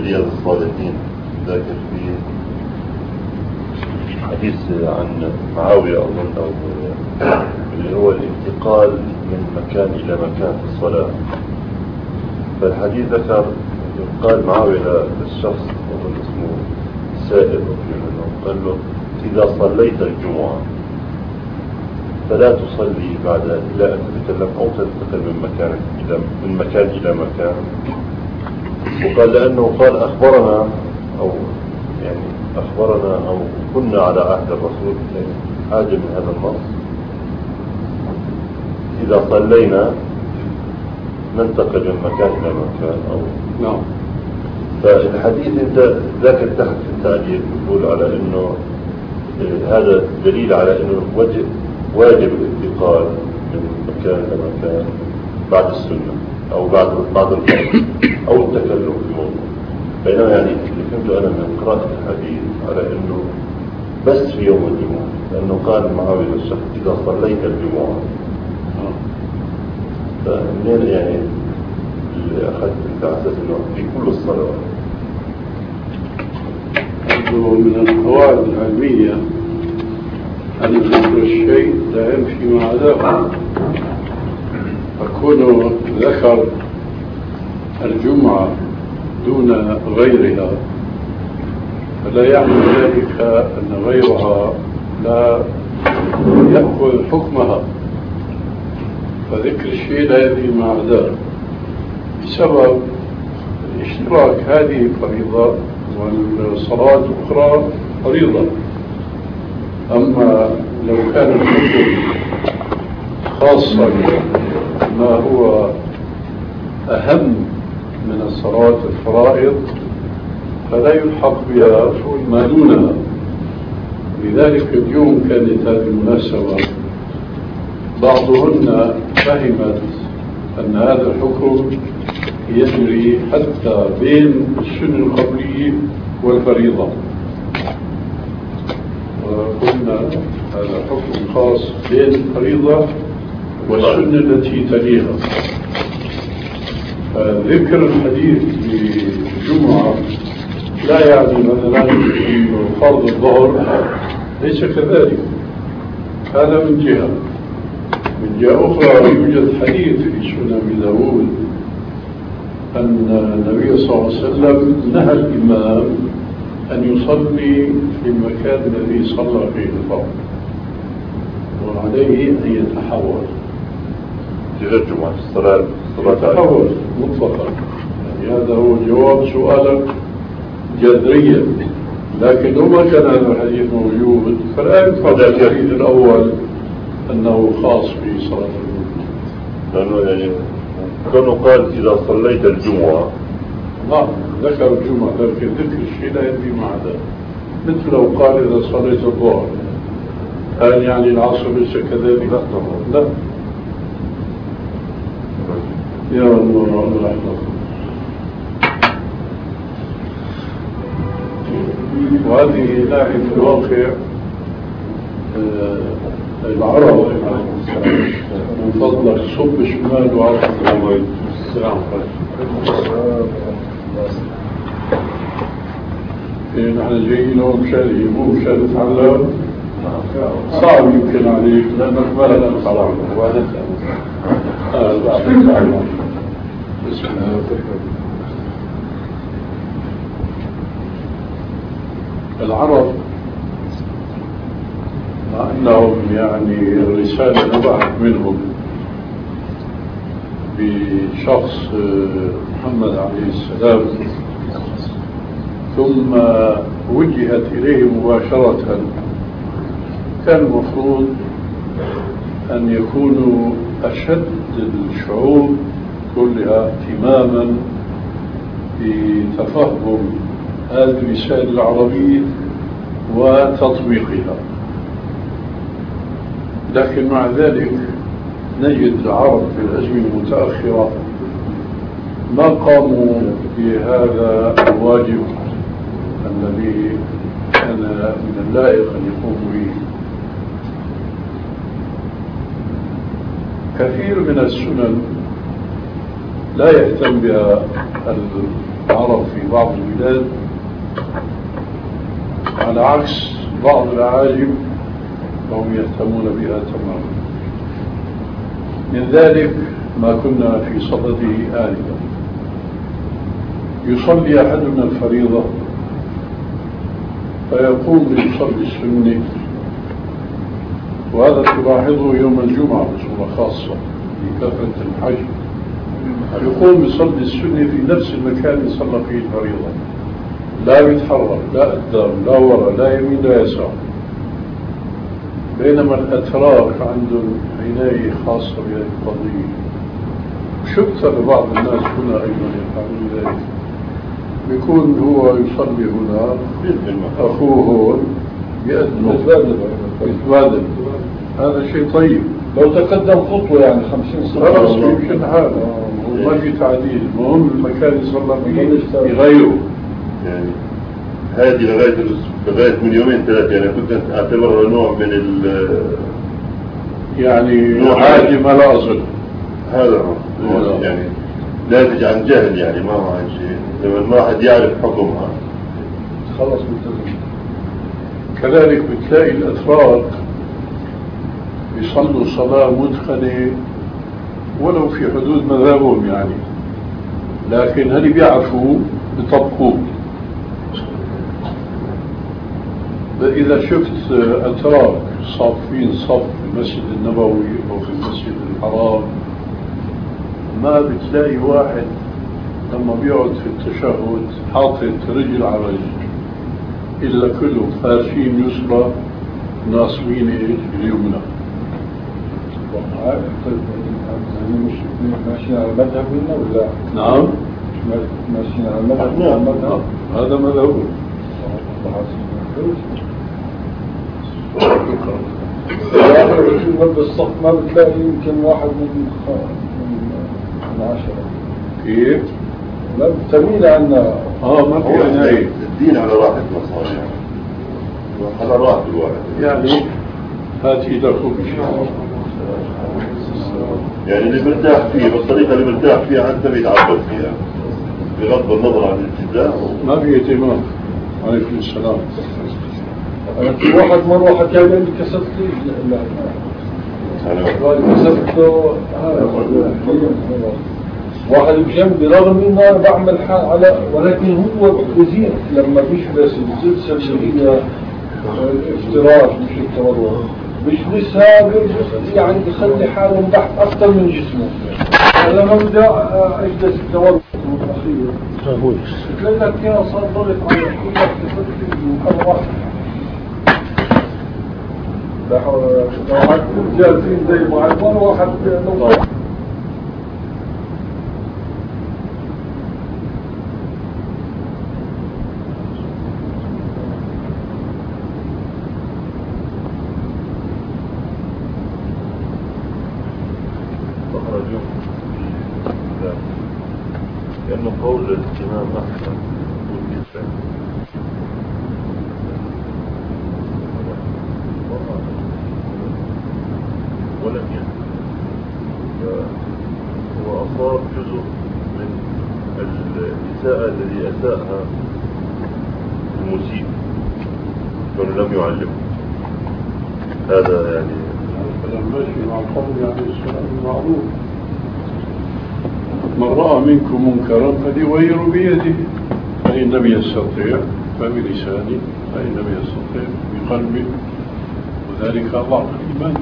رياض الصالحين ذاكر فيه حديث عن معاوية أظن أو اللي هو الانتقال من مكان إلى مكان في الصلاة. فالحديث ذكر قال معاوية للشخص أظن اسمه سائب قال له إذا صليت الجمعة فلا تصلي بعد إلى أن تتكلم أو تنتقل من مكان إلى مكان. وقال لأنه قال أخبرنا أو كنا على عهد الرسول يعني حاجة من هذا النص إذا صلينا ننتقل من مكان إلى مكان أو نعم. فالحديث أنت ذاكر تحت في التعليق يقول على أنه هذا دليل على أنه واجب الانتقال من مكان إلى مكان بعد السنة أو بعد الفرض أو التكلم في موضوع. بينما يعني اللي فهمته أنا من قراءة الحديث على أنه بس في يوم الجمعة، لأنه قال معاوية للشخص إذا صليت الجمعة. فمنين يعني اللي أخذت أنت على أساس أنه في كل الصلوات؟ من القواعد العلمية أن ذكر الشيء لا يمشي مع ذاك، فكونه ذكر الجمعة دون غيرها فلا يعني ذلك أن غيرها لا يأخذ حكمها، فذكر الشيء لا يأتي مع ذلك بسبب اشتراك هذه فريضة والصلاة أخرى فريضة. أما لو كان الحكم خاصا ما هو أهم من الصلاة الفرائض فلا يلحق بها ما دونها. لذلك اليوم كانت هذه المناسبة بعضهن فهمت أن هذا الحكم يجري حتى بين السنة القبلية والفريضة، وقلنا هذا حكم خاص بين الفريضة والسنة التي تليها. ذكر الحديث بالجمعة لا يعني مثلا أنه فرض الظهر ليس كذلك، هذا من جهة. من جهة أخرى يوجد حديث في سنن أبي داود أن النبي صلى الله عليه وسلم نهى الإمام أن يصلي في المكان الذي صلى فيه الفرض، وعليه أن يتحول في الجمعة الصلاة يتحول مطلقا. يعني هذا هو جواب سؤالك جذريا، لكن لو ما كان هذا الحديث موجود فلا يفهم الحديث الأول أنه خاص بصلاة الجمعة، لأنه يعني كانوا قال إذا صليت الجمعة. نعم ذكر الجمعة، لكن ذكر الشيء لا يدري مع ذلك. مثل لو قال إذا صليت الظهر هل يعني العصر ليس كذلك؟ لا طبعا لا. يا الله الله يحفظك. وهذه ناحية في الواقع العرب من فضلك صب شمال وعرض السلام عليكم. نحن جايين هون مشان مو مشان نتعلم، صعب يمكن عليك لأنك ما لك صلاة بسم الله. العرب مع أنهم يعني الرسالة نبعت منهم بشخص محمد عليه السلام ثم وجهت إليه مباشرة، كان المفروض أن يكونوا أشد الشعوب كلها اهتماما بتفهم هذه الرسالة العربية وتطبيقها. لكن مع ذلك نجد العرب في الأزمنة المتأخرة ما قاموا بهذا الواجب الذي كان من اللائق أن يقوموا به. كثير من السنن لا يهتم بها العرب في بعض البلاد، على عكس بعض الأعاجم فهم يهتمون بها تماما. من ذلك ما كنا في صدده آنفا، يصلي أحدنا الفريضة فيقوم بيصلي السنة، وهذا تلاحظه يوم الجمعة بصورة خاصة لكثرة الحج، يقوم بيصلي السنة في نفس المكان اللي صلى فيه الفريضة، لا بيتحرك لا قدام لا وراء لا يمين لا يسار. بينما الأتراك عندهم عناية خاصة بهذه القضية، شفت لبعض الناس هنا أيضا يفعلون ذلك، بيكون هو يصلي هنا أخوه هون يتبادل. هذا شيء طيب، لو تقدم خطوة يعني 50 سنة خلاص يمكن هذا وما في تعديل. المهم المكان يصلى فيه يغيره. يعني هذه لغاية من يومين ثلاثة يعني كنت أعتبرها نوع من يعني عادي ما لا أصل. هذا هو يعني ناتج عن جهل، يعني ما هو عن شيء. لما الواحد يعرف حكمها خلاص بالتزم. كذلك بتلاقي الأتراك يصلوا صلاة متقنة ولو في حدود مذهبهم يعني، لكن هل بيعرفوا بيطبقوه. إذا شفت أتراك صافين صف في المسجد النبوي أو في المسجد الحرام، ما بتلاقي واحد لما بيقعد في التشهد حاطط رجل على رجل، إلا كلهم فارشين يسرى ناصبين اليمنى. مش ماشيين على المذهب ولا؟ نعم ماشيين على المذهب. هذا مذهبه. بالصف ما بتلاقي يمكن واحد من 10. كيف؟ لا تميل عنا. ما في عناية. الدين على راحة مصاري على راحة الواحد يعني هاتي لكم يعني اللي مرتاح فيه بالطريقة اللي مرتاح فيها حتى بيتعبد فيها بغض النظر عن الالتزام. ما في اهتمام. عليكم السلام. أنا في واحد مرة حكى لي كسبت لي كسبته واحد بجنبي رغم انه انا بعمل حال على، ولكن هو بزيد لما بيحبس الجلسة اللي هي افتراش مش التورط، بيحبسها يعني بيخلي حاله تحت اكثر من جسمه. لما بدي اجلس التورط الاخير بتلاقي لك كده صار ضغط على كل كسبت مرة واحدة. لو هتكون جالسين زي ما عارفين واحد لأنه قول الإمام أحسن والكسر ولم يكن هو أصاب جزء من الإساءة الذي أساءها المسيء كانوا لم يعلمه. هذا يعني كلام ماشي مع القول يعني السلام المعروف. من رأى منكم منكرا فليغير بيده، فإن لم يستطيع فبلسانه، فإن لم يستطيع بقلبه، وذلك ضعف الإيمان.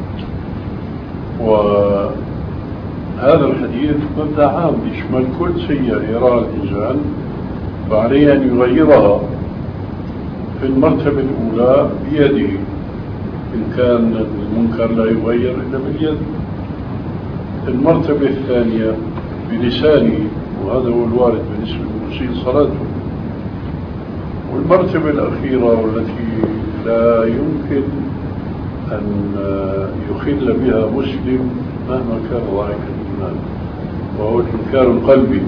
وهذا الحديث مبدأ عام يشمل كل سيئة يراها الإنسان فعليه أن يغيرها في المرتبة الأولى بيده، إن كان المنكر لا يغير إلا باليد. المرتبة الثانية بلسانه، وهذا هو الوارد بالنسبة للمسيء صلاته. والمرتبة الأخيرة والتي لا يمكن أن يخل بها مسلم مهما كان ضعيف الإيمان، وهو الإنكار القلبي.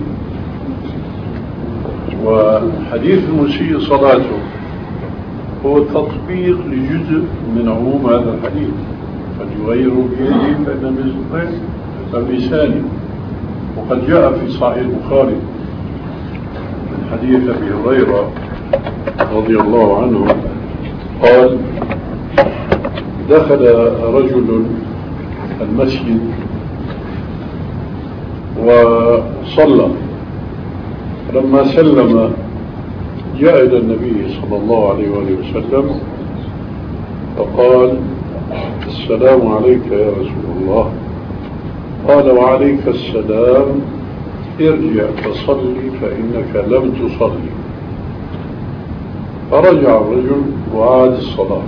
وحديث المسيء صلاته هو تطبيق لجزء من عموم هذا الحديث، فليغيروا بيده فإن لم يستطع فبلسانه. وقد جاء في صحيح البخاري من حديث أبي هريرة رضي الله عنه قال دخل رجل المسجد وصلى، لما سلم جاء إلى النبي صلى الله عليه وآله وسلم فقال السلام عليك يا رسول الله. قال وعليك السلام، ارجع فصلي فإنك لم تصلي. فرجع الرجل وعاد الصلاة،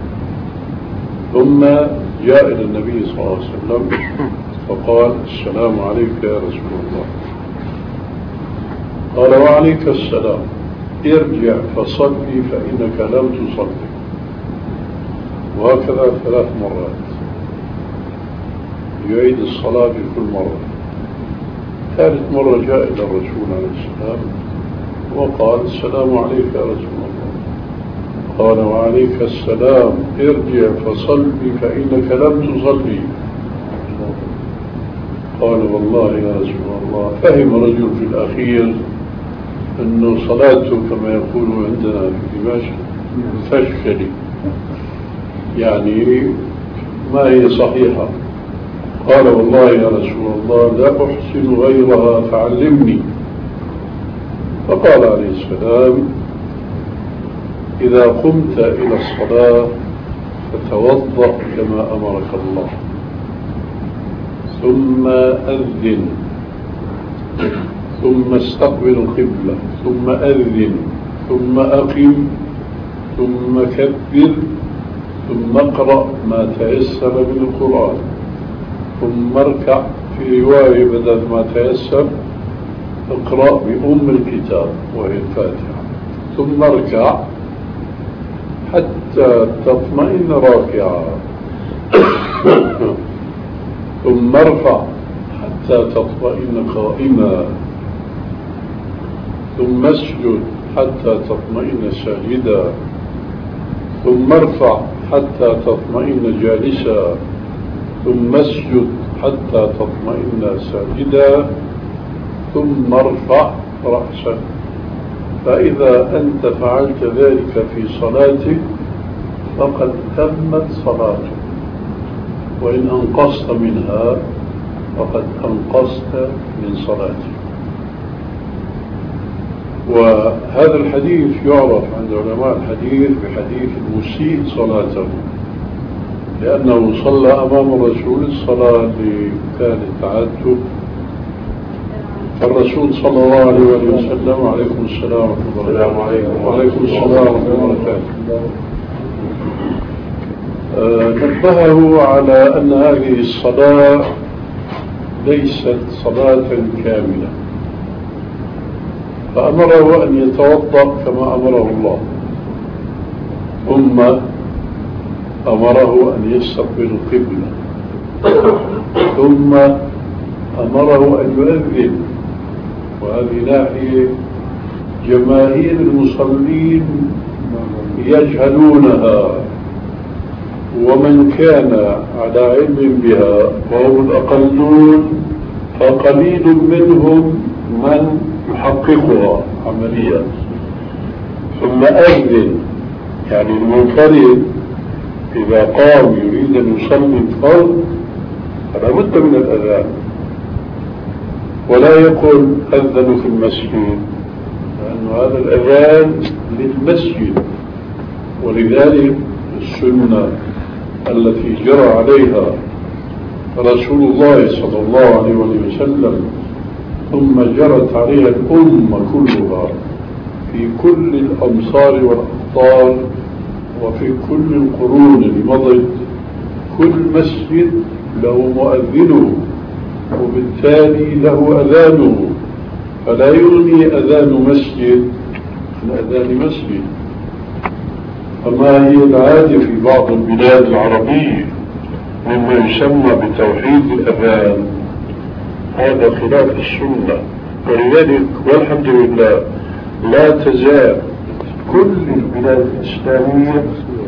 ثم جاء إلى النبي صلى الله عليه وسلم فقال السلام عليك يا رسول الله. قال وعليك السلام، ارجع فصلي فإنك لم تصلي. وهكذا 3 مرات، يعيد الصلاة في كل مرة. ثالث مرة جاء إلى الرسول عليه السلام وقال السلام عليك يا رسول الله. قال وعليك السلام، ارجع فصلي فإنك لم تصلي. قال والله يا رسول الله، فهم رجل في الأخير أنه صلاته كما يقول عندنا في دمشق فشكلي، يعني ما هي صحيحة. قال والله يا رسول الله لا أحسن غيرها فعلمني. فقال عليه السلام إذا قمت إلى الصلاة فتوضأ كما أمرك الله، ثم أذن، ثم استقبل القبلة، ثم أذن، ثم أقم، ثم كبر، ثم اقرأ ما تيسر من القرآن، ثم اركع. في رواية بدل ما تيسر اقرأ بأم الكتاب وهي الفاتحة، ثم اركع حتى تطمئن راكعا، ثم ارفع حتى تطمئن قائما، ثم اسجد حتى تطمئن ساجدا، ثم ارفع حتى تطمئن جالسا، ثم اسجد حتى تطمئن ساجدا، ثم ارفع رأسك. فإذا أنت فعلت ذلك في صلاتك فقد تمت صلاتك، وإن أنقصت منها فقد أنقصت من صلاتك. وهذا الحديث يعرف عند علماء الحديث بحديث المسيء صلاته، لأنه صلى أمام الرسول الصلاة اللي كانت تعدته. فالرسول صلى الله عليه وسلم وعليكم السلام ورحمة الله وبركاته. وعليكم السلام ورحمة الله وبركاته. نبهه على أن هذه الصلاة ليست صلاة كاملة، فأمره أن يتوضأ كما أمره الله، ثم أمره أن يستقبل القبلة، ثم أمره أن يؤذن. وهذه ناحية جماهير المصلين يجهلونها، ومن كان على علم بها وهم الأقلون فقليل منهم من يحققها عمليا. ثم أذن، يعني المنفرد إذا قام يريد أن يصلي الفرض فلا بد من الأذان، ولا يقول أذن في المسجد، لأن هذا الأذان للمسجد. ولذلك السنة التي جرى عليها رسول الله صلى الله عليه وسلم ثم جرت عليها الأمة كلها في كل الأمصار والأقطار وفي كل القرون اللي مضت، كل مسجد له مؤذنه وبالتالي له أذانه، فلا يغني أذان مسجد عن أذان مسجد. فما هي العادة في بعض البلاد العربية مما يسمى بتوحيد الأذان، هذا خلاف السنة. ولذلك والحمد لله لا تزال كل البلاد الإسلامية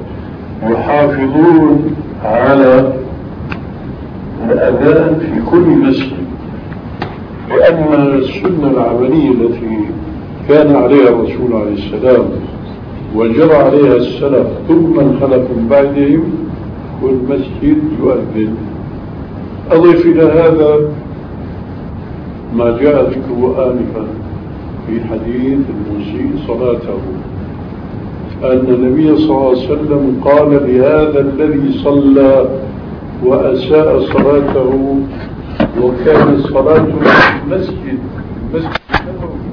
يحافظون على الأذان في كل مسجد، لأن السنة العملية التي كان عليها الرسول عليه السلام وجرى عليها السلف ثم الخلف من بعدهم والمسجد يؤذن. أضف إلى هذا ما جاء ذكره آنفا في حديث المسيء صلاته، أن النبي صلى الله عليه وسلم قال لهذا الذي صلى وأساء صلاته وكان صلاته في المسجد النبوي،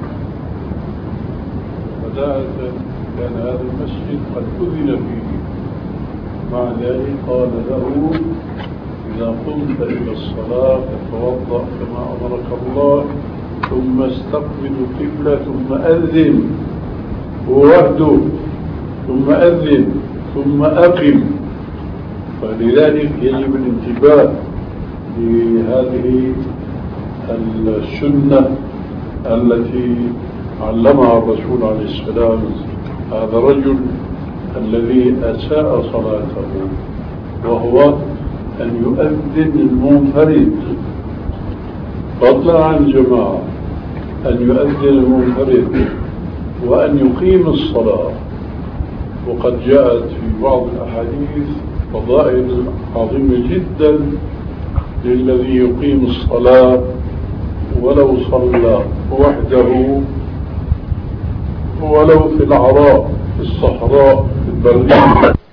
بداية كان هذا المسجد قد أذن فيه، مع ذلك قال له إذا قمت إلى الصلاة فتوضأ كما أمرك الله ثم استقبل القبلة ثم أذن ووحده ثم أذن ثم أقم. فلذلك يجب الانتباه لهذه السنة التي علمها الرسول عليه السلام هذا الرجل الذي أساء صلاته، وهو أن يؤذن المنفرد فضلا عن جماعة، أن يؤذن المنفرد وأن يقيم الصلاة. وقد جاءت في بعض الأحاديث فضائل عظيمة جدا للذي يقيم الصلاة ولو صلى وحده ولو في العراء في الصحراء في البرية.